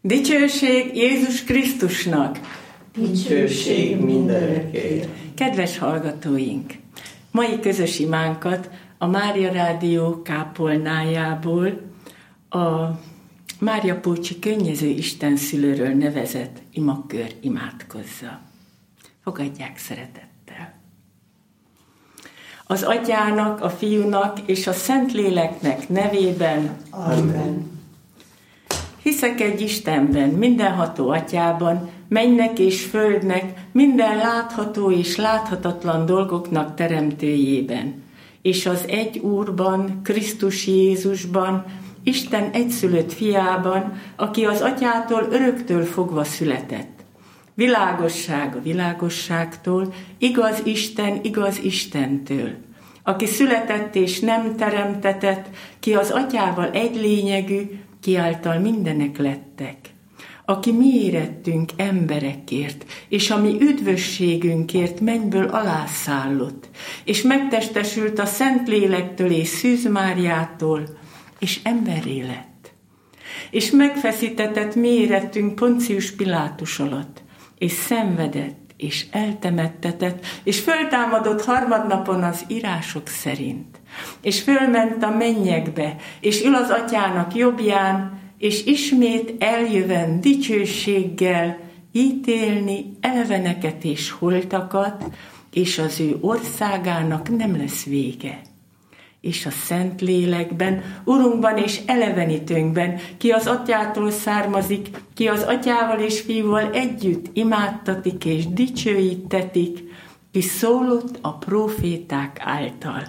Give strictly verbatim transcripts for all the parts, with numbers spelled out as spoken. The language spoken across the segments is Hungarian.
Dicsőség Jézus Krisztusnak! Dicsőség mindenekért! Kedves hallgatóink! Mai közös imánkat a Mária Rádió kápolnájából a Mária Pócsi Könnyező Istenszülőről nevezett imakör imádkozza. Fogadják szeretettel! Az Atyának, a Fiúnak és a Szentléleknek nevében. Amen. Hiszek egy Istenben, mindenható Atyában, mennynek és földnek, minden látható és láthatatlan dolgoknak teremtőjében, és az egy Úrban, Krisztus Jézusban, Isten egyszülött fiában, aki az Atyától öröktől fogva született. Világosság a világosságtól, igaz Isten igaz Istentől, aki született és nem teremtetett, ki az Atyával egy lényegű, ki által mindenek lettek, aki mi érettünk emberekért, és a mi üdvösségünkért mennyből alászállott, és megtestesült a Szentlélektől és Szűz Máriától, és emberré lett. És megfeszítetett mi érettünk Poncius Pilátus alatt, és szenvedett, és eltemettetett, és föltámadott harmadnapon az írások szerint, és fölment a mennyekbe, és ül az Atyának jobbján, és ismét eljövend dicsőséggel ítélni eleveneket és holtakat, és az ő országának nem lesz vége. És a Szentlélekben, Urunkban és elevenítőnkben, ki az Atyától származik, ki az Atyával és Fiúval együtt imádtatik és dicsőítetik, ki szólott a próféták által.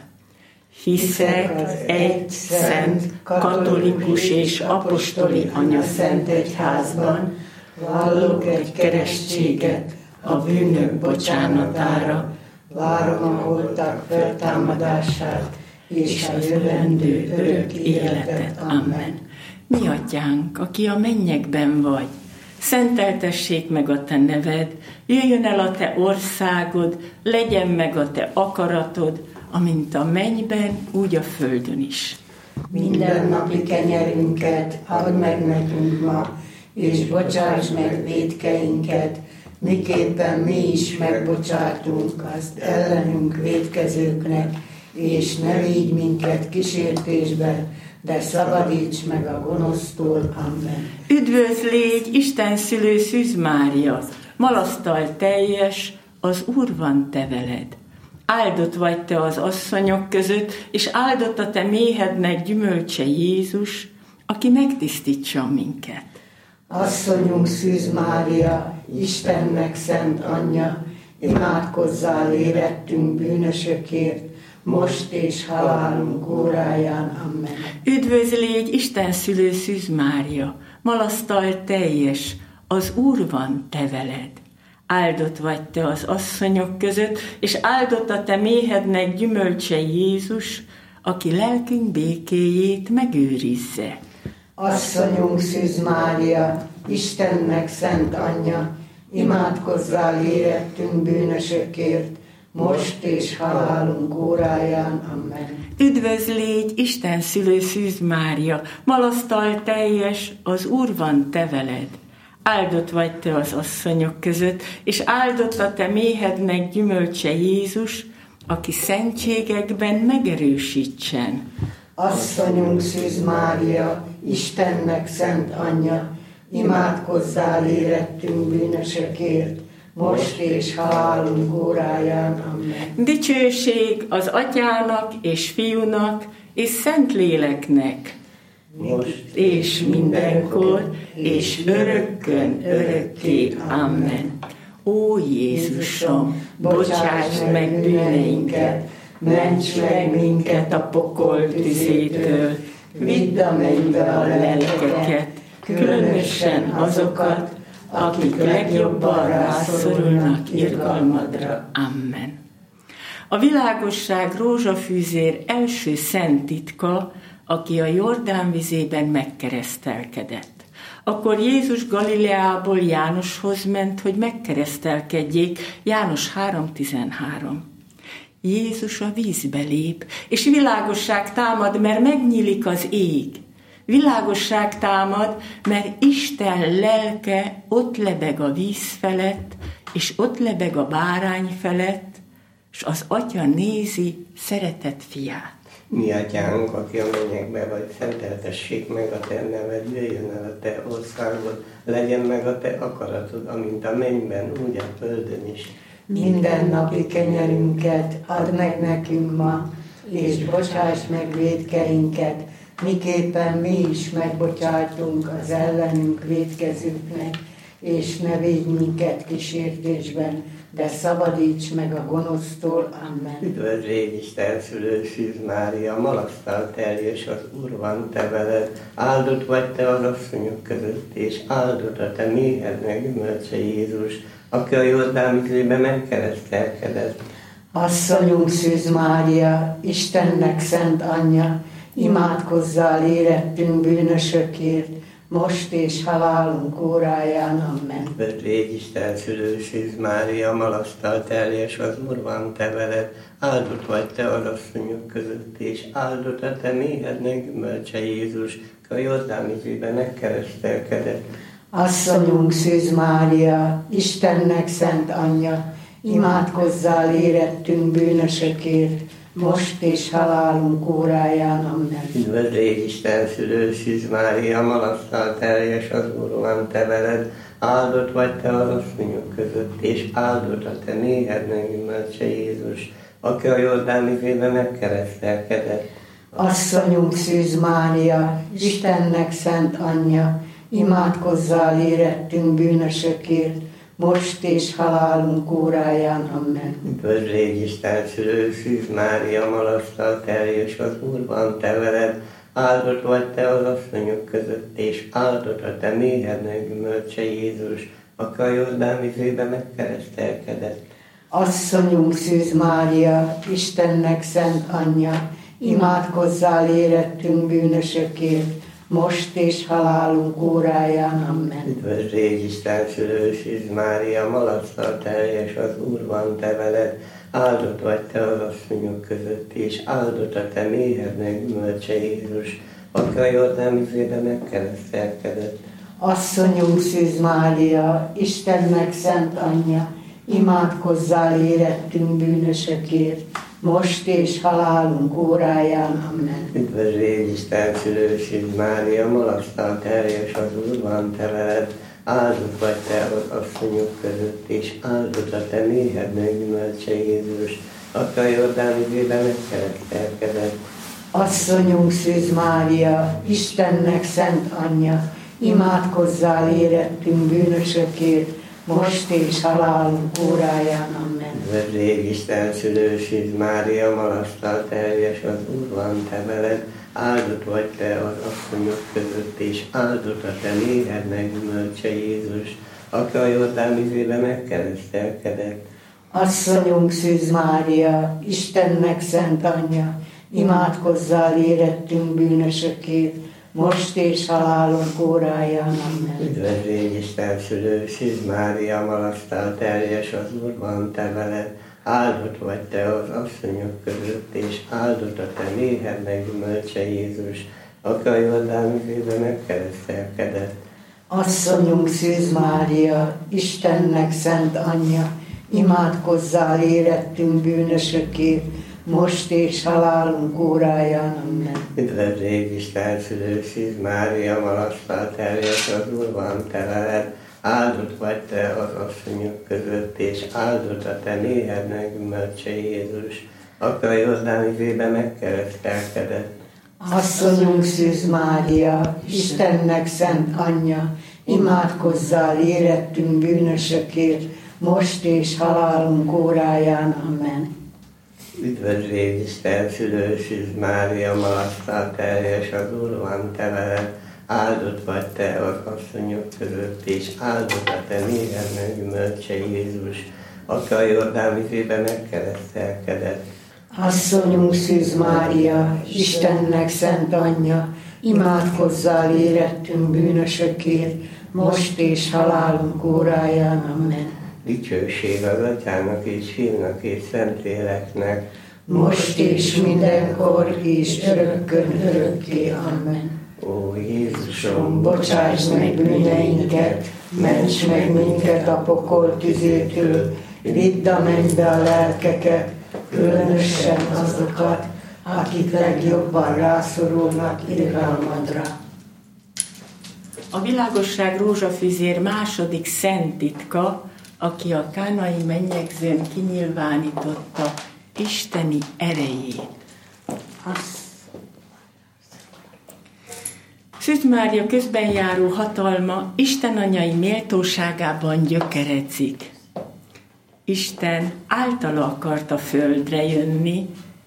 Hiszek egy szent, katolikus és apostoli anya szent egyházban, vallok egy keresztséget a bűnök bocsánatára, várom a holtak feltámadását és a jövendő örök életet. Amen. Mi Atyánk, aki a mennyekben vagy, szenteltessék meg a te neved, jöjjön el a te országod, legyen meg a te akaratod, amint a mennyben, úgy a földön is. Minden napi kenyerünket add meg nekünk ma, és bocsáss meg vétkeinket, miképpen mi is megbocsátunk azt ellenünk vétkezőknek, és ne vigy minket kísértésbe, de szabadíts meg a gonosztól. Amen. Üdvözl légy, Isten szülő Szűz Mária, malasztal teljes, az Úr van te veled. Áldott vagy te az asszonyok között, és áldott a te méhednek gyümölcse Jézus, aki megtisztítson minket. Asszonyunk Szűz Mária, Istennek szent anyja, imádkozzál érettünk bűnösökért, most és halálunk óráján. Amen. Üdvözl légy, Isten szülő Szűz Mária, malasztal teljes, az Úr van te veled. Áldott vagy te az asszonyok között, és áldott a te méhednek gyümölcse Jézus, aki lelkünk békéjét megőrizze. Asszonyunk Szűz Mária, Istennek szent anyja, imádkozzál érettünk bűnösökért, most és halálunk óráján. Amen. Üdvözl légy, Isten szülő Szűz Mária, malasztal teljes, az Úr van te veled. Áldott vagy te az asszonyok között, és áldott a te méhednek gyümölcse Jézus, aki szentségekben megerősítsen. Asszonyunk Szűz Mária, Istennek szent anyja, imádkozzál érettünk bűnösökért, most és halálunk óráján. Amen. Dicsőség az Atyának és Fiúnak és Szentléleknek, most és mindenkor, és örökkön, örökké. Amen. Ó Jézusom, bocsáss meg bűneinket, ments meg minket a pokol tüzétől, vidd a mennybe a lelkeket, különösen azokat, akik legjobban rászorulnak irgalmadra. Amen. A világosság rózsafűzér első szent titka, aki a Jordán vizében megkeresztelkedett. Akkor Jézus Galileából Jánoshoz ment, hogy megkeresztelkedjék, János három tizenhárom. Jézus a vízbe lép, és világosság támad, mert megnyílik az ég. világosság támad, mert Isten lelke ott lebeg a víz felett, és ott lebeg a bárány felett, és az Atya nézi szeretett fiát. Mi Atyánk, aki a mennyekben vagy, szenteltessék meg a te neved, jöjjön el a te országod, legyen meg a te akaratod, amint a mennyben, úgy a földön is. Minden napi kenyerünket add meg nekünk ma, és bocsáss meg vétkeinket, miképpen mi is megbocsátunk az ellenünk vétkezőknek, és ne védj minket kísértésben, de szabadíts meg a gonosztól. Amen. Üdvözl légy Isten szülő Szűz Mária, malasztal teljes az Úr van te veled, áldott vagy te az asszonyok között, és áldott a te méhednek gyümölcse Jézus, aki a Jordán vizében megkeresztelkedett. Asszonyunk Szűz Mária, Istennek szent anyja, imádkozzál érettünk bűnösökért, most és halálunk óráján. Amen. Üdvözl légy Isten szülő Szűz Mária, malasztal teljes az Úr van te veled, áldott vagy te az asszonyok között, és áldott a te méhednek gyümölcse Jézus, aki a Jordán vizében megkeresztelkedett. Asszonyunk Szűz Mária, Istennek szent anyja, imádkozzál érettünk bűnösökért, most és halálunk óráján. Amen. Üdvözl légy Isten szülő Szűz Mária, malasztal teljes az Úr van te veled, áldott vagy te az asszonyok között, és áldott a te méhednek gyümölcse Jézus, aki a Jordán vizében megkeresztelkedett. Asszonyunk Szűz Mária, Istennek szent anyja, imádkozzál érettünk bűnösökért, most és halálunk óráján. Amen. Üdvözl légy Isten szülő Szűz Mária, malasztal teljes az Úr van te veled, áldott vagy te az asszonyok között, és áldott a te méhednek gyümölcse Jézus, aki a Jordán vizében megkeresztelkedett. Asszonyunk Szűz Mária, Istennek szent anyja, imádkozzál érettünk bűnösökért, most és halálunk óráján. Amen. Üdvözl légy Isten szülő Szűz Mária, malasztal teljes az Úr van te veled, áldott vagy te az asszonyok között, és áldott a te méhednek gyümölcse Jézus, aki a Jordán vizében megkeresztelkedett. Asszonyunk Szűz Mária, Istennek szent anyja, imádkozzál érettünk bűnösökért, most és halálunk óráján. Amen. Üdvözl légy Isten szülő Szűz Mária, malasztal teljes az Úr van te veled, áldott vagy te az asszonyok között, és áldott a te méhednek gyümölcse Jézus, aki a Jordán vizében megkeresztelkedett. Asszonyunk Szűz Mária, Istennek szent anyja, imádkozzál érettünk bűnösökért, most és halálunk óráján. Amen. Üdvözl légy Isten szülő Szűz Mária, malasztal teljes az Úr van te veled, áldott vagy te az asszonyok között, és áldott a te méhednek gyümölcse Jézus, aki a Jordán vizében megkeresztelkedett. Asszonyunk Szűz Mária, Istennek szent anyja, imádkozzál érettünk bűnösökért, most és halálunk óráján. Amen. Üdvözl légy Isten szülő Szűz Mária, malasztal teljes az Úr van te veled, áldott vagy te az asszonyok között, és áldott a te méhednek gyümölcse Jézus, aki a Jordán vizében megkeresztelkedett. Asszonyunk Szűz Mária, Istennek szent anyja, imádkozzál érettünk bűnösökért, most és halálunk óráján. Amen. Üdvözl légy Isten szülő Szűz Mária, malasztal teljes az Úr van te veled, áldott vagy te az asszonyok között, és áldott a te méhednek gyümölcse Jézus, aki a Jordán vizében megkeresztelkedett. Asszonyunk Szűz Mária, Istennek szent anyja, imádkozzál érettünk bűnösökért, most és halálunk óráján. Amen. Üdvözl légy Isten szülő Szűz Mária, malasztal teljes az Úr van te veled, áldott vagy te az asszonyok között, és áldott a te méhednek gyümölcse Jézus, aki a Jordán vizében megkeresztelkedett. Asszonyunk Szűz Mária, Istennek szent anyja, imádkozzál érettünk bűnösökért, most és halálunk óráján. Amen. Dicsőség az Atyának és Fiúnak és Szentléleknek, most és mindenkor és örökkön örökké. Amen. Ó Jézusom, bocsáss meg bűneinket, ments meg minket a pokol tüzétől, vidd a mennybe a lelkeket, különösen azokat, akik legjobban rászorulnak irgalmadra. A világosság rózsafüzér második szent titka, aki a kánai mennyegzőn kinyilvánította isteni erejét. Szűz Mária közben járó hatalma Isten anyai méltóságában gyökerezik. Isten általa akart a földre jönni,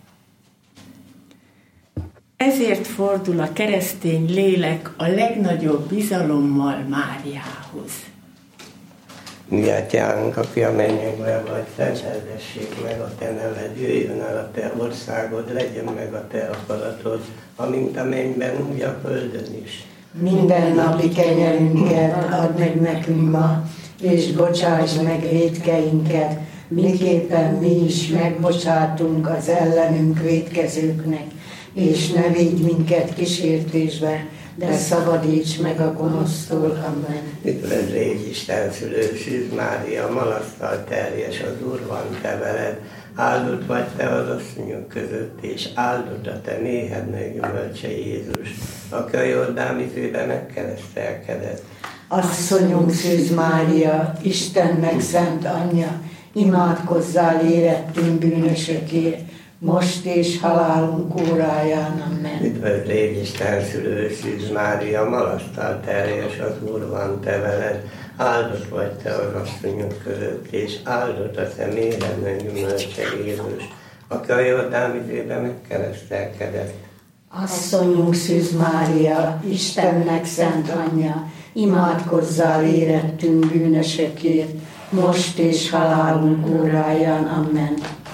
ezért fordul a keresztény lélek a legnagyobb bizalommal Máriához. Mi atyánk, aki a mennyekben vagy, szenteltessék meg a te neved, jöjjön el a te országod, legyen meg a te akaratod, amint a mennyben, úgy a földön is. Minden napi kenyerünket add meg nekünk ma, és bocsáss meg vétkeinket, miképpen mi is megbocsátunk az ellenünk vétkezőknek, és ne védj minket kísértésbe, de szabadíts meg a gonosztól. Amen. Üdvözlégy Isten szülő, Szűz Mária, malasztal terjes, az Úr van te veled, áldott vagy te az asszonyok között, és áldott a te méhednek gyümölcse Jézus, aki a Jordán vizében megkeresztelkedett. Asszonyunk Szűz Mária, Istennek szent anyja, imádkozzál érettünk bűnösökért, most és halálunk óráján. Amen. Üdvözlégy Isten szülő, Szűz Mária, malasztal terjes, az Úr van te veled, áldott vagy te az asszonyok között, és áldott a te méhednek gyümölcse Jézus, aki a Jordán vizében megkeresztelkedett. Asszonyunk Szűz Mária, Istennek szent anyja, imádkozzál érettünk bűnösökért, most és halálunk óráján. Amen.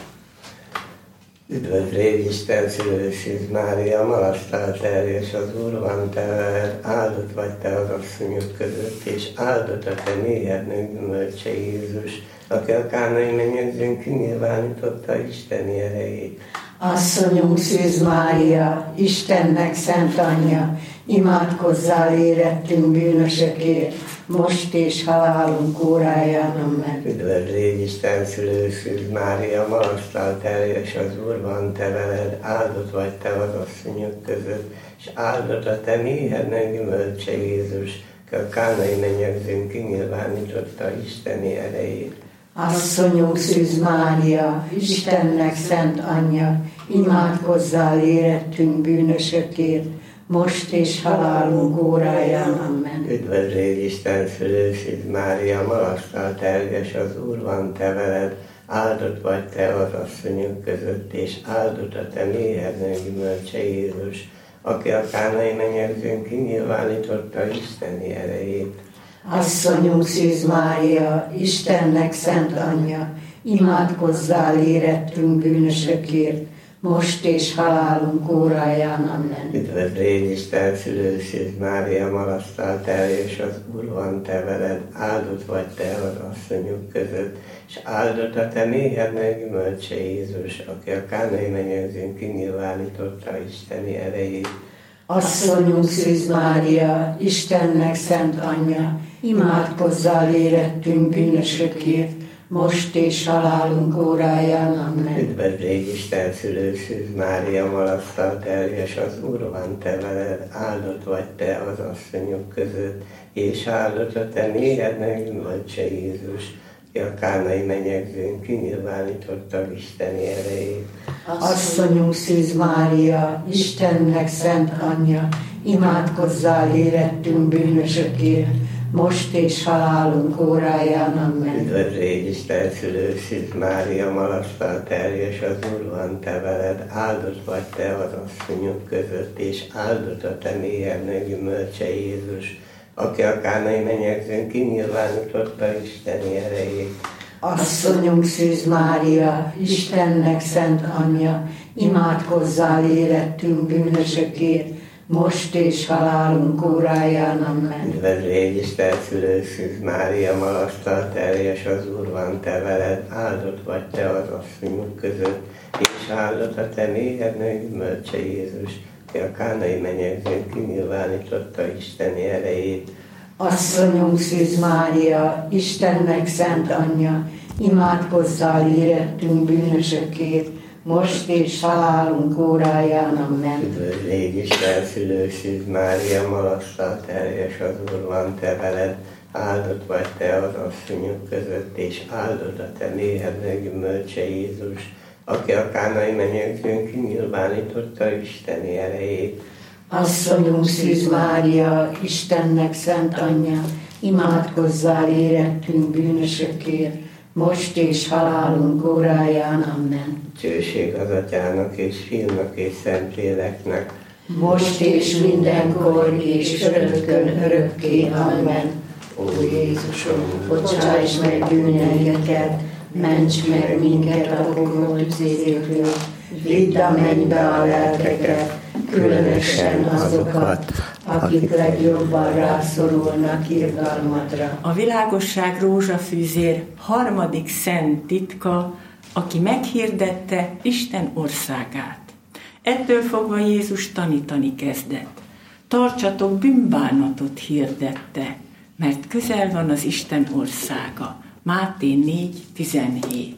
Üdvözlégy Isten szülő, Szűz Mária, malasztal terjes, az Úr van te veled, áldott vagy te az asszonyok között, és áldott a te méhednek gyümölcse Jézus, aki a kánai mennyegzőn kinyilvánította isteni erejét. Asszonyunk Szűz Mária, Istennek szent anyja, imádkozzál érettünk bűnösökért, most és halálunk óráján. Amen. Üdvözlégy Isten szülő, Szűz Mária, malasztal terjes, az Úr van te veled, áldott vagy te az asszonyok között, és áldott a te méhednek gyümölcse Jézus, aki a kánai mennyegzőn kinyilvánította isteni erejét. Asszonyunk Szűz Mária, Istennek szent anyja, imádkozzál érettünk bűnösökért, most és halálunk óráján. Amen. Üdvözlégy Isten szülő, Szűz Mária, malasztal terjes, az Úr van te veled, áldott vagy te az asszonyok között, és áldott a te méhednek gyümölcse Jézus, aki a kánai mennyegzőn kinyilvánította isteni erejét. Asszonyunk Szűz Mária, Istennek szent anyja, imádkozzál érettünk bűnösökért, most és halálunk óráján. Amen. Üdvözlégy Isten szülő, Szűz Mária, malasztal terjes, az Úr van te veled, áldott vagy te az asszonyok között, és áldott a te méhednek gyümölcse Jézus, aki a kánai mennyegzőn kinyilvánította isteni erejét. Asszonyunk Szűz Mária, Istennek szent anyja, imádkozzál érettünk bűnösökért, most és halálunk óráján. Amen. Üdvözlégy Isten szülő, Szűz Mária, malasztal terjes, az Úr van te veled, áldott vagy te az asszonyok között, és áldott a te méhednek gyümölcse Jézus, aki a kánai mennyegzőn kinyilvánította isteni erejét. Asszonyunk Szűz Mária, Istennek szent anyja, imádkozzál érettünk bűnösökért, most és halálunk óráján. Amen. Üdvözlégy Isten szülő, Szűz Mária, malasztal terjes, az Úr van te veled, áldott vagy te az asszonyok között, és áldott a te méhednek gyümölcse Jézus, aki a kánai mennyegzőn kinyilvánította isteni erejét. Asszonyunk Szűz Mária, Istennek szent anyja, imádkozzál érettünk bűnösökért, most és halálunk óráján. Amen. Üdvözlégy Isten szülő, Szűz Mária, malasztal terjes, az Úr van te veled, áldott vagy te az asszonyok között, és áldott a te méhednek gyümölcse Jézus, aki a kánai menyegzőn kinyilvánította Isteni erejét. Asszonyunk Szűz Mária, Istennek szent anyja, imádkozzál érettünk bűnösökért, most és halálunk óráján. Amen. Üdvözl légy Isten szülő Szűz Mária, malasztal teljes az Úr van te veled, áldott vagy te az asszonyok között, és áldott a te méhednek gyümölcse Jézus, aki a kánai menyegzőn kinyilvánította Isteni erejét. Asszonyunk Szűz Mária, Istennek szent anyja, imádkozzál érettünk bűnösökért, most és halálunk óráján. Amen. Dicsőség az Atyának és Fiúnak és Szentléleknek, most és mindenkor és örökkön örökké. Amen. Ó Jézusom, bocsáss meg bűneinket, ments meg minket a pokol tüzéről, vidd a mennybe a lelkeket, különösen azokat, akik legjobban rászorulnak irgalmadra. A világosság rózsafűzér harmadik szent titka, aki meghirdette Isten országát. Ettől fogva Jézus tanítani kezdett. Tartsatok bűnbánatot, hirdette, mert közel van az Isten országa. Máté négy tizenhét.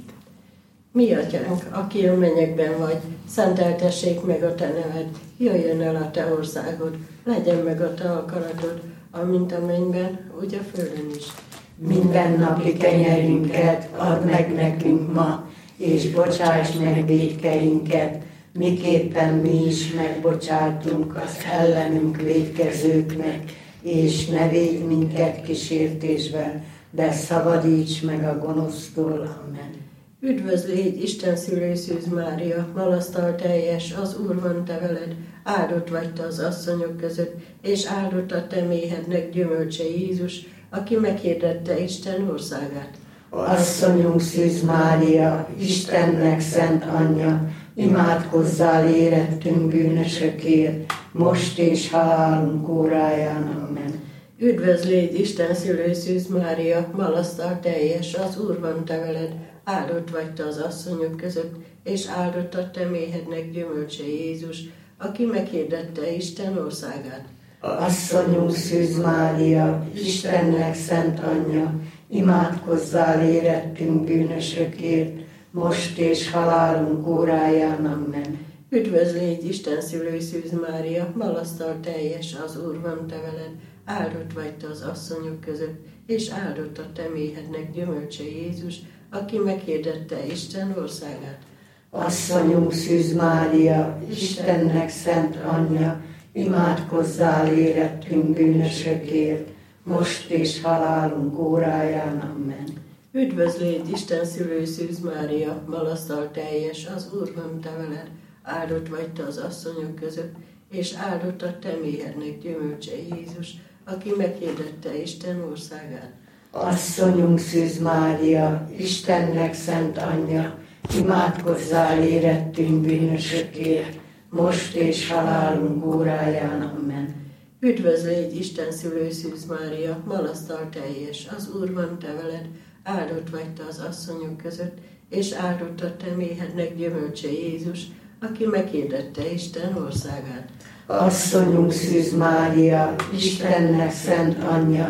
Mi atyánk, aki a mennyekben vagy, szenteltessék meg a te neved, jöjjön el a te országod, legyen meg a te akaratod, amint a mennyben, úgy a földön is. Minden napi kenyerünket add meg nekünk ma, és bocsáss meg vétkeinket, miképpen mi is megbocsátunk az ellenünk vétkezőknek, és ne védj minket kísértésbe, de szabadíts meg a gonosztól. Amen. Üdvözl légy, Isten szülő Szűz Mária, malasztal teljes, az Úr van te veled, áldott vagy te az asszonyok között, és áldott a te méhednek gyümölcse Jézus, aki meghirdette Isten országát. Asszonyunk Szűz Mária, Istennek szent anyja, imádkozzál érettünk bűnösökért, most és halálunk óráján. Amen. Üdvözl légy, Isten szülő Szűz Mária, malasztal teljes, az Úr van te veled, áldott vagy te az asszonyok között, és áldott a te méhednek gyümölcse Jézus, aki meghirdette Isten országát. Asszonyunk Szűz Mária, Istennek szent anyja, imádkozzál érettünk bűnösökért, most és halálunk óráján. Amen. Üdvözl légy, Isten szülő Szűz Mária, malasztal teljes, az Úr van te veled, áldott vagy te az asszonyok között, és áldott a te méhednek gyümölcse Jézus, aki meghirdette Isten országát. Asszonyunk Szűz Mária, Istennek szent anyja, imádkozzál érettünk bűnösökért, most és halálunk óráján. Amen. Üdvözl légy, Isten szülő Szűz Mária, malasztal teljes, az Úr van te veled, áldott vagy te az asszonyok között, és áldott a te méhednek gyümölcse Jézus, aki meghirdette Isten országát. Asszonyunk Szűz Mária, Istennek szent anyja, imádkozzál érettünk bűnösökért, most és halálunk óráján. Amen. Üdvözl légy, Isten szülő Szűz Mária, malasztal teljes, az Úr van te veled, áldott vagy te az asszonyok között, és áldott a te méhednek gyümölcse Jézus, aki meghirdette Isten országát. Asszonyunk Szűz Mária, Istennek szent anyja,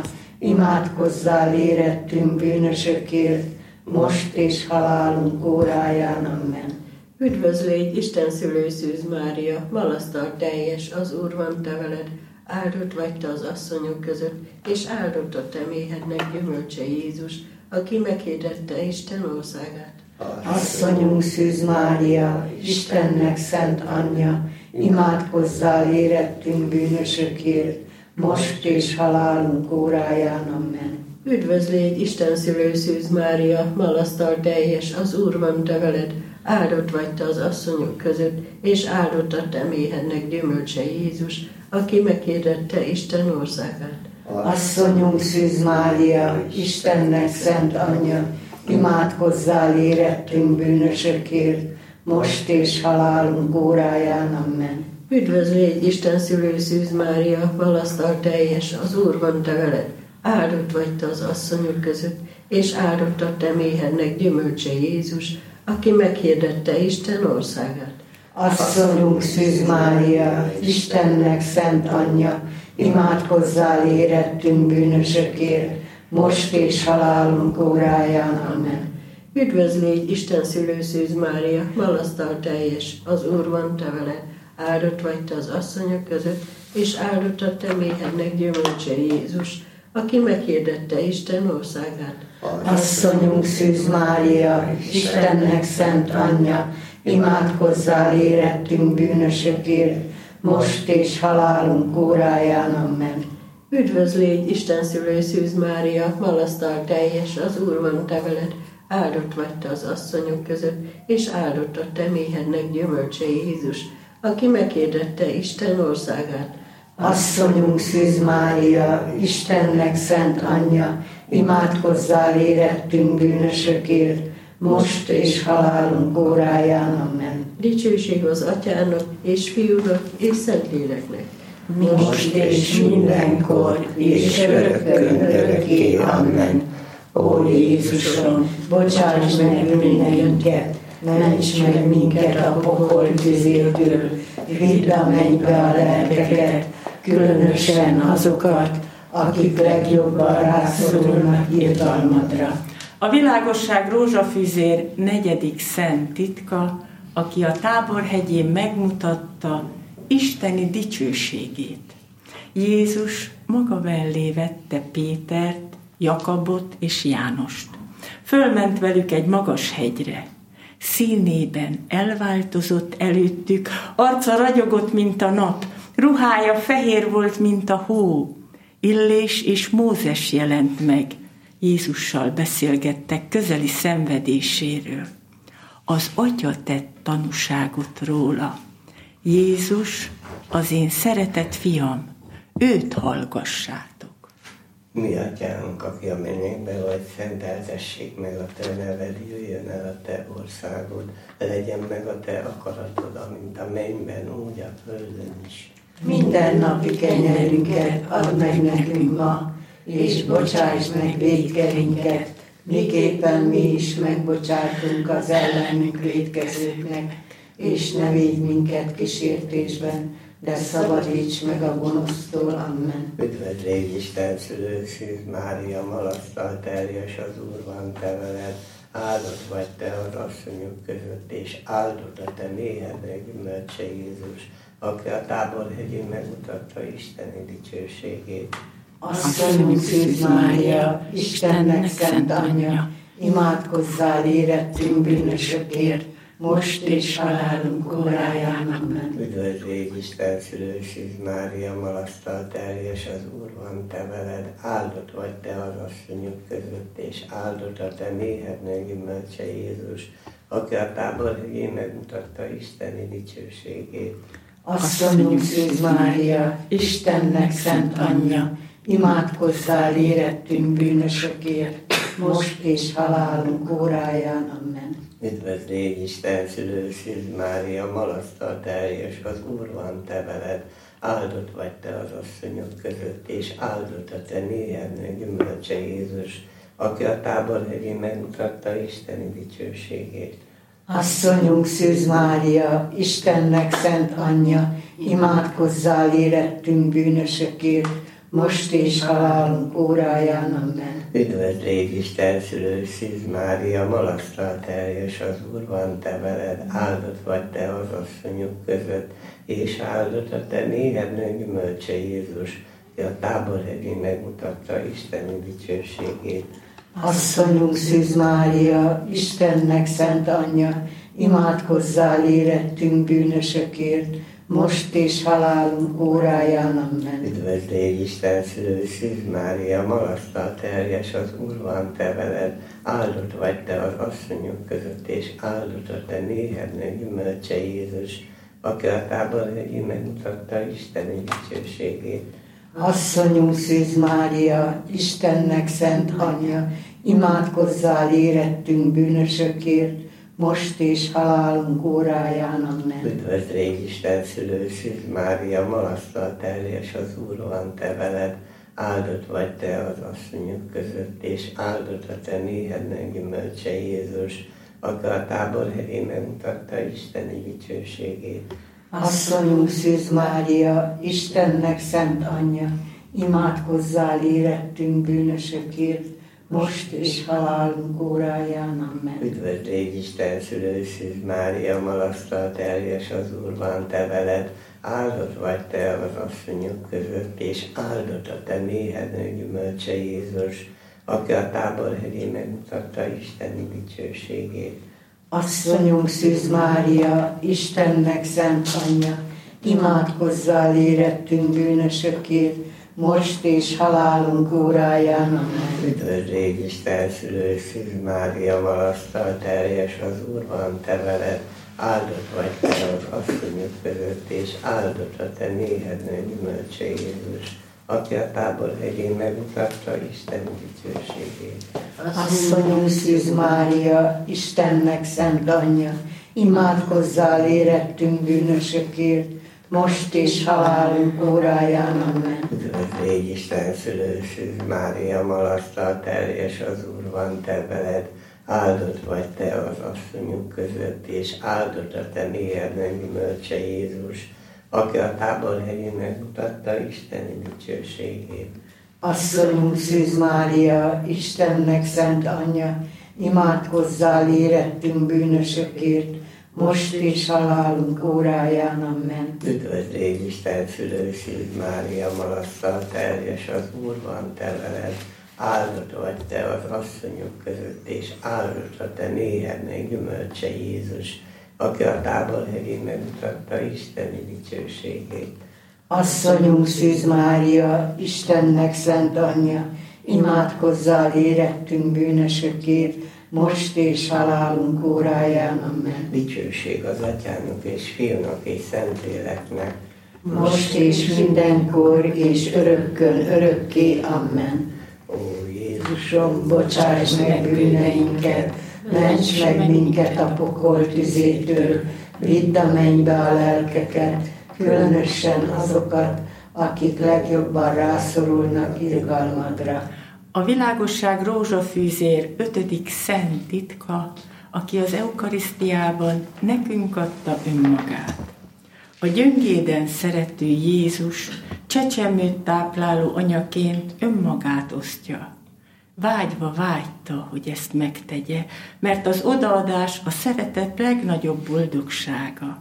imádkozzál érettünk bűnösökért, most és halálunk óráján. Amen. Üdvözl légy, Isten szülő Szűz Mária, malasztal teljes, az Úr van te veled, áldott vagy te az asszonyok között, és áldott a te méhednek gyümölcse Jézus, aki meghirdette Isten országát. Asszonyunk Szűz Mária, Istennek szent anyja, imádkozzál érettünk bűnösökért, most és halálunk óráján. Amen. Üdvözl légy, Isten szülő Szűz Mária, malasztal teljes, az Úr van te veled, áldott vagy te az asszonyok között, és áldott a te méhednek gyümölcse Jézus, aki meghirdette Isten országát. Asszonyunk Szűz Mária, Istennek szent anyja, imádkozzál érettünk bűnösökért, most és halálunk óráján. Amen. Üdvözl légy, Isten szülő Szűz Mária, malasztal teljes, az Úr van te veled, áldott vagy te az asszonyok között, és áldott a te méhednek gyümölcse Jézus, aki meghirdette Isten országát. Asszonyunk Szűz Mária, Istennek szent anyja, imádkozzál érettünk bűnösökért, most és halálunk óráján. Amen. Üdvözlégy Isten szülő Szűz Mária, malasztal teljes, az Úr van te veled, áldott vagy te az asszonyok között, és áldott a te méhednek gyümölcse Jézus, aki meghirdette Isten országát. Asszonyunk Szűz Mária, Istennek szent anyja, imádkozzál érettünk bűnösökért, most és halálunk óráján. Amen. Üdvözlégy Isten szülő Szűz Mária, malasztal teljes, az Úr van te veled, áldott vagy te az asszonyok között, és áldott a te méhednek gyümölcse Jézus, aki meghirdette Isten országát. Asszonyunk Szűz Mária, Istennek szent anyja, imádkozzál érettünk bűnösökért, most és halálunk óráján. Amen. Dicsőség az Atyának, és Fiúnak, és Szentléleknek. Most és mindenkor, és örökkön örökké. Amen. Ó Jézusom, bocsáss meg bűneinket, ments meg minket a pokol tüzétől, vidd a mennybe a lelkeket, különösen azokat, akik legjobban rászorulnak irgalmadra. A világosság rózsafűzér negyedik szent titka, aki a Táborhegyén megmutatta isteni dicsőségét. Jézus maga mellé vette Pétert, Jakabot és Jánost. Fölment velük egy magas hegyre. Színében elváltozott előttük, arca ragyogott, mint a nap, ruhája fehér volt, mint a hó. Illés és Mózes jelent meg. Jézussal beszélgettek közeli szenvedéséről. Az Atya tett tanúságot róla. Jézus az én szeretett fiam, őt hallgassátok. Mi Atyánk, aki a mennyekben vagy, szenteltessék meg a te neved, jöjjön el a te országod, legyen meg a te akaratod, amint a mennyben, úgy a földön is. Minden napi kenyerünket add meg nekünk ma, és bocsáss meg vétkeinket, miképpen mi is megbocsátunk az ellenünk vétkezőknek, és ne védj minket kísértésben, de szabadíts meg a gonosztól. Amen. Üdvözlégy Isten szülő Szűz Mária, malasztal teljes, az Úr van te veled, áldott vagy te az asszonyok között, és áldott a te méhednek gyümölcse Jézus, aki a Táborhegyén megmutatta isteni dicsőségét. Asszonyunk Szűz Mária, Istennek szent anyja, imádkozzál érettünk bűnösökért, most és halálunk óráján. Amen. Üdvözlégy Isten szülő Szűz Mária, malasztal teljes, az Úr van te veled, áldott vagy te az asszonyok között, és áldott a te méhednek gyümölcse Jézus, aki a Táborhegyén megmutatta isteni dicsőségét. Asszonyunk Szűz Mária, Istennek szent anyja, imádkozzál érettünk bűnösökért, most és halálunk óráján. Amen. Üdvözlégy Isten szülő Szűz Mária, malasztal teljes, az Úr van te veled, áldott vagy te az asszonyok között, és áldott a te méhednek gyümölcse Jézus, aki a Táborhegyén megmutatta isteni dicsőségét. Asszonyunk Szűz Mária, Istennek szent anyja, imádkozzál érettünk bűnösökért, most és halálunk óráján. Amen. Üdvözlégy Isten szülő Szűz Mária, malasztal teljes, az Úr van te veled, áldott vagy te az asszonyok között, és áldott a te méhednek gyümölcse Jézus, aki a Táborhegyén megmutatta isteni dicsőségét. Asszonyunk Szűz Mária, Istennek szent anyja, imádkozzál érettünk bűnösökért, most és halálunk óráján. Amen. Üdvözlégy Isten szülő Szűz Mária, malasztal teljes, az Úr van te veled, áldott vagy te az asszonyok között, és áldott a te méhednek gyümölcse Jézus, aki a Táborhegyén megmutatta isteni dicsőségét. Asszonyunk Szűz Mária, Istennek szent anyja, imádkozzál érettünk bűnösökért, most és halálunk óráján. Amen. Üdvözlégy Isten szülő Szűz Mária, malasztal teljes, az Úr van te veled, áldott vagy te az asszonyok között, és áldott a te méhednek gyümölcse Jézus, aki a táborhelyén megmutatta Isteni dicsőségét. Asszonyunk Szűz Mária, Istennek szent anyja, imádkozzál érettünk bűnösökért, most és halálunk óráján. Amen. Üdvözl légy Isten szülő Szűz Mária, malasztal teljes az Úr van te veled, áldott vagy te az asszonyok között, és áldott a te méhednő gyümölcse Jézus, aki a táborhelyén megmutatta Isteni dicsőségét. Asszonyunk Szűz Mária, Istennek szent anyja, imádkozzál érettünk bűnösökért, most és halálunk óráján. Amen. Üdvözl légy Isten szülő Szűz Mária, malasztal teljes az Úr van te veled, áldott vagy te az asszonyok között, és áldott a te méhednő gyümölcse Jézus, aki a táborhegyén megmutatta Isten dicsőségét. Asszonyunk Szűz Mária, Istennek szent anyja, imádkozzál érettünk bűnösökért, most és halálunk óráján. Amen. Üdvözl légy Isten szülő Szűz Mária, malasztal teljes az Úr van te veled, áldott vagy te az asszonyok között, és áldott a te méhednő gyümölcse Jézus, aki a táborhelyén megmutatta Isteni dicsőségét. Asszonyunk Szűz Mária, Istennek szent anyja, imádkozzál érettünk bűnösökért, most és halálunk óráján. Amen. Üdvözl légy Isten szülő Szűz Mária, malasztal teljes az Úr van te veled, áldott vagy te az asszonyok között, és áldott a te méhednek gyümölcse Jézus, aki a táborhelyén megmutatta Isteni dicsőségét. Asszonyunk Szűz Mária, Istennek szent anyja, imádkozzál érettünk bűnösökért, most és halálunk óráján. Amen. Dicsőség az Atyának és Fiúnak és Szentléleknek, most és mindenkor és örökkön örökké. Amen. Ó Jézusom, bocsáss meg bűneinket, ments meg minket a pokol tüzétől, vidd a mennybe a lelkeket, különösen azokat, akik legjobban rászorulnak irgalmadra. A világosság rózsafűzér ötödik szent titka, aki az eukarisztiában nekünk adta önmagát. A gyöngéden szerető Jézus csecsemőt tápláló anyaként önmagát osztja. Vágyva vágyta, hogy ezt megtegye, mert az odaadás a szeretet legnagyobb boldogsága.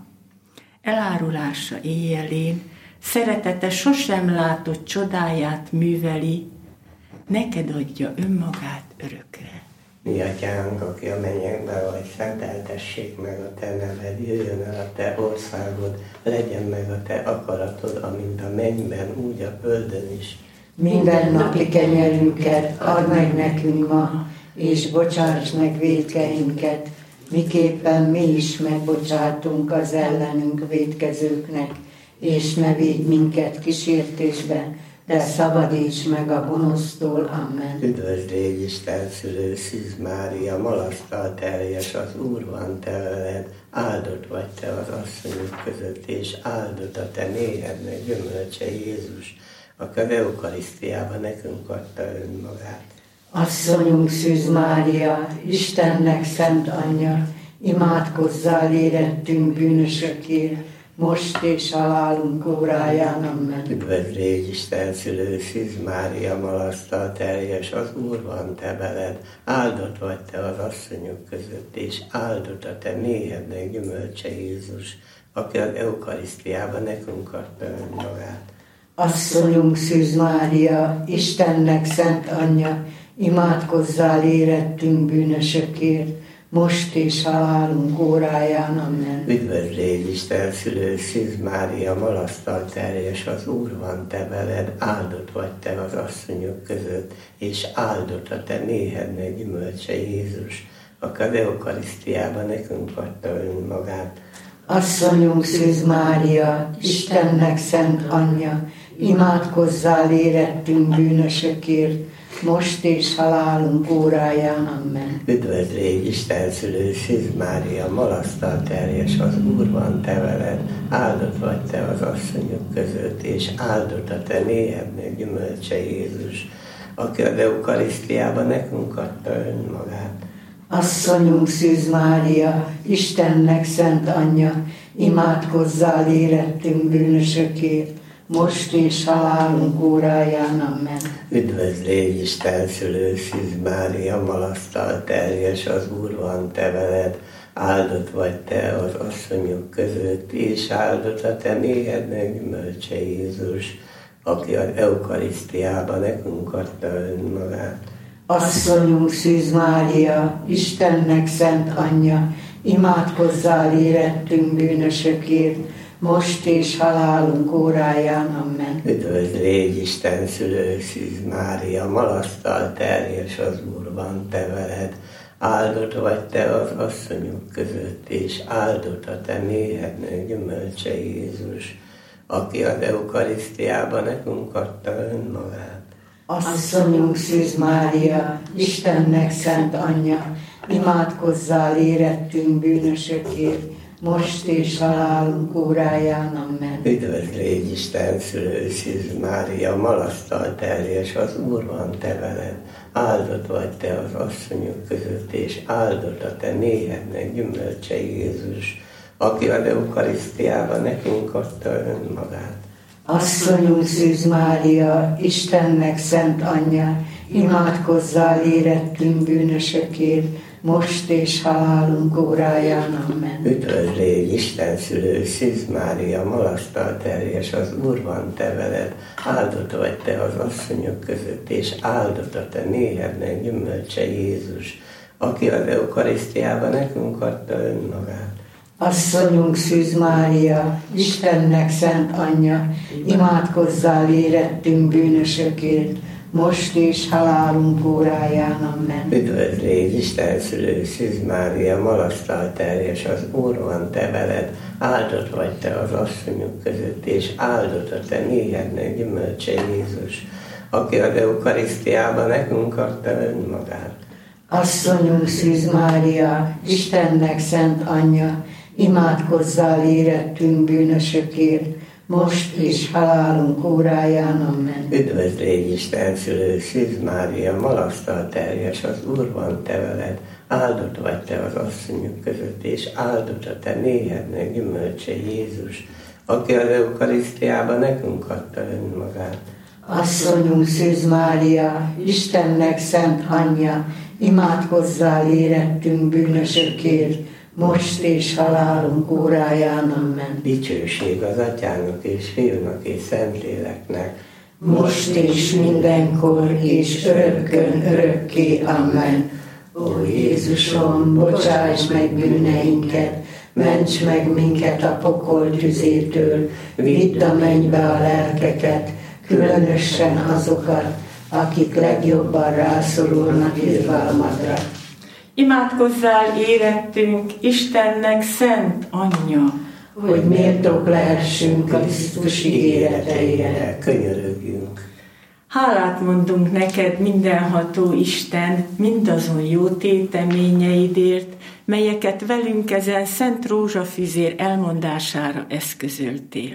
Elárulása éjjelén szeretete sosem látott csodáját műveli, neked adja önmagát örökre. Mi Atyánk, aki a mennyekben vagy, szenteltessék meg a te neved, jöjjön el a te országod, legyen meg a te akaratod, amint a mennyben, úgy a földön is. Minden napi kenyerünket add meg nekünk ma, és bocsáss meg vétkeinket, miképpen mi is megbocsátunk az ellenünk vétkezőknek, és ne védj minket kísértésbe, de szabadíts meg a gonosztól. Amen. Üdvözl légy Isten szülő Szűz Mária, malasztal teljes az Úr van te veled, áldott vagy te az asszonyok között, és áldott a te méhednek gyümölcse Jézus, aki az eukarisztiában nekünk adta önmagát. Asszonyunk Szűz Mária, Istennek szent anyja, imádkozzál érettünk bűnösökért, most és halálunk óráján. Amen. Üdvözl légy Isten szülő Szűz Mária, malasztal teljes az Úr van te veled, áldott vagy te az asszonyok között, és áldott a te méhednek gyümölcse Jézus, aki az eukarisztiában nekünk adta önmagát. Asszonyunk Szűz Mária, Istennek szent anyja, imádkozzál érettünk bűnösökért, most és halálunk óráján. Amen. Üdvözl légy Isten szülő Szűz Mária, malasztal teljes az Úr van te veled, áldott vagy te az asszonyok között, és áldott a te méhednek gyümölcse Jézus, aki az eukarisztiában nekünk adta önmagát. Asszonyunk Szűz Mária, Istennek szent anyja, imádkozzál érettünk bűnösökért, most és halálunk óráján. Amen. Üdvözl légy Isten szülő Szűz Mária, malasztal teljes az Úr van te veled, áldott vagy te az asszonyok között, és áldott a te méhednek gyümölcse Jézus, aki az eukarisztiában nekünk adta önmagát. Asszonyunk Szűz Mária, Istennek szent anyja, imádkozzál érettünk bűnösökért, most és halálunk óráján. Amen. Üdvözl légy Isten szülő, Szűz Mária, malasztal teljes, az Úr van te veled, áldott vagy te az asszonyok között, és áldott a te méhednek gyümölcse Jézus, aki az eukarisztiában nekünk adta önmagát. Asszonyunk Szűz Mária, Istennek szent anyja, imádkozzál érettünk bűnösökért, most és halálunk óráján. Amen. Üdvözl légy Isten szülő, Szűz Mária, malasztal teljes, az Úr van te veled, áldott vagy te az asszonyok között, és áldott a te méhednek gyümölcse Jézus, aki az eukarisztiában nekünk adta önmagát. Asszonyunk Szűz Mária, Istennek szent anyja, imádkozzál érettünk bűnösökért, most és halálunk óráján. Amen. Üdvözl légy Isten szülő, Szűz Mária, malasztal teljes, az Úr van te veled, áldott vagy te az asszonyok között, és áldott a te méhednek gyümölcse Jézus, aki az eukarisztiában nekünk adta önmagát. Asszonyunk Szűz Mária, Istennek szent anyja, imádkozzál érettünk bűnösökért, most és halálunk óráján. Amen. Üdvözl légy Isten szülő, Szűz Mária, malasztal teljes, az Úr van te veled, áldott vagy te az asszonyok között, és áldott a te méhednek gyümölcse Jézus, aki az eukarisztiában nekünk adta önmagát. Asszonyunk Szűz Mária, Istennek szent anyja, imádkozzál érettünk bűnösökért, most és halálunk óráján. Amen. Üdvözl légy Isten szülő, Szűz Mária, malasztal teljes, az Úr van te veled, áldott vagy te az asszonyok között, és áldott a te méhednek gyümölcse Jézus, aki az eukarisztiában nekünk adta önmagát. Asszonyunk Szűz Mária, Istennek szent anyja, imádkozzál érettünk bűnösökért, most és halálunk óráján. Amen. Üdvözl légy Isten szülő, Szűz Mária, malasztal teljes, az Úr van te veled, áldott vagy te az asszonyok között, és áldott a te méhednek gyümölcse Jézus, aki az eukarisztiában nekünk adta önmagát. Asszonyunk Szűz Mária, Istennek szent anyja, imádkozzál érettünk bűnösökért, most és halálunk óráján. Amen. Dicsőség az Atyának és Fiúnak és Szentléleknek, most és mindenkor és örökkön örökké. Amen. Ó Jézusom, bocsáss meg bűneinket, ments meg minket a pokol tüzétől, vidd a mennybe a lelkeket, különösen azokat, akik legjobban rászorulnak irgalmadra. Imádkozzál érettünk Istennek szent anyja, hogy méltók lehessünk a Krisztus ígéreteire. Könyörögjünk. Hálát mondunk neked, mindenható Isten, mindazon jó téteményeidért, melyeket velünk ezen Szent Rózsafüzér elmondására eszközöltél.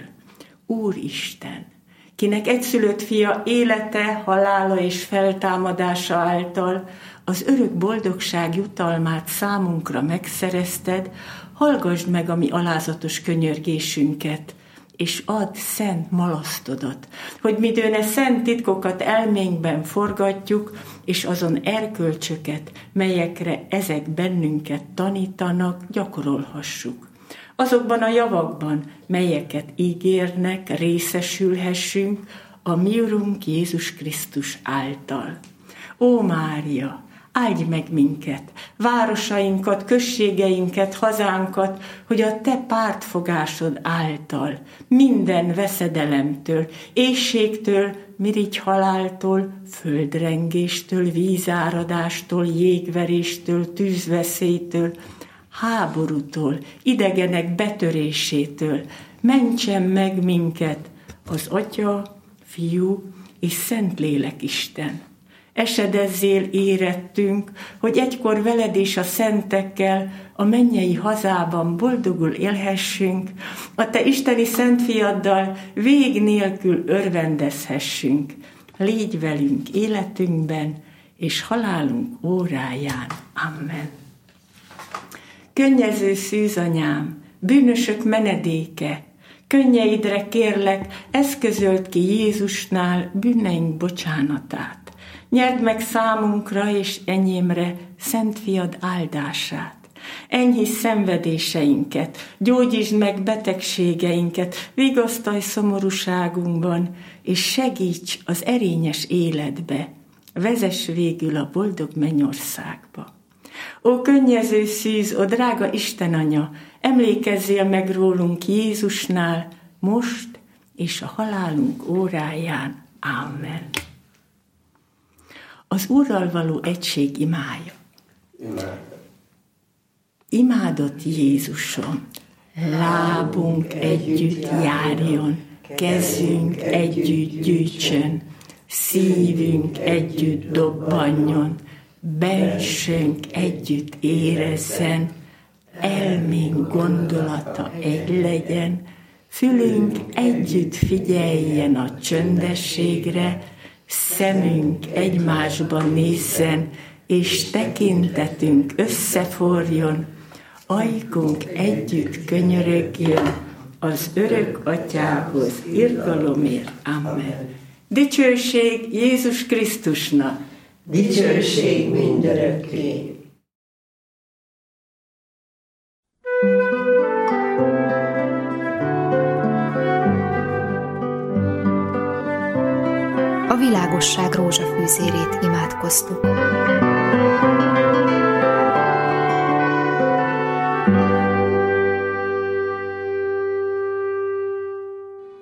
Úristen, kinek egyszülött fia élete, halála és feltámadása által az örök boldogság jutalmát számunkra megszerezted, hallgasd meg a mi alázatos könyörgésünket, és add szent malasztodat, hogy midőne szent titkokat elménkben forgatjuk, és azon erkölcsöket, melyekre ezek bennünket tanítanak, gyakorolhassuk. Azokban a javakban, melyeket ígérnek, részesülhessünk a mi Urunk Jézus Krisztus által. Ó Mária, áldj meg minket, városainkat, községeinket, hazánkat, hogy a te pártfogásod által minden veszedelemtől, éhségtől, mirigy haláltól, földrengéstől, vízáradástól, jégveréstől, tűzveszélytől, háborútól, idegenek betörésétől mentsen meg minket az Atya, Fiú és Szentlélek Isten. Esedezzél érettünk, hogy egykor veled és a szentekkel a mennyei hazában boldogul élhessünk, a te isteni szent fiaddal vég nélkül örvendezhessünk. Légy velünk életünkben és halálunk óráján. Amen. könnyező szűzanyám, bűnösök menedéke, könnyeidre kérlek, eszközöld ki Jézusnál bűneink bocsánatát. Nyerd meg számunkra és enyémre Szent Fiad áldását. Enyhíts szenvedéseinket, gyógyítsd meg betegségeinket, vigasztalj szomorúságunkban, és segíts az erényes életbe, vezess végül a boldog mennyországba. Ó, könnyező szűz, ó drága Isten Anya, emlékezzél meg rólunk Jézusnál, most és a halálunk óráján. Amen. Az Úrral való egység imája. Imádom. Imádott Jézusom, lábunk együtt járjon, kezünk együtt gyűjtsön, szívünk együtt dobbanjon, belsőnk együtt érezzen, elménk gondolata egy legyen, fülünk együtt figyeljen a csöndességre, szemünk egymásban nézzen, és tekintetünk összeforjon, ajkunk együtt könyörögjön az örök Atyához irgalomért. Amen. Dicsőség Jézus Krisztusnak! Dicsőség mindörökké! A világosság rózsafűzérét imádkoztuk.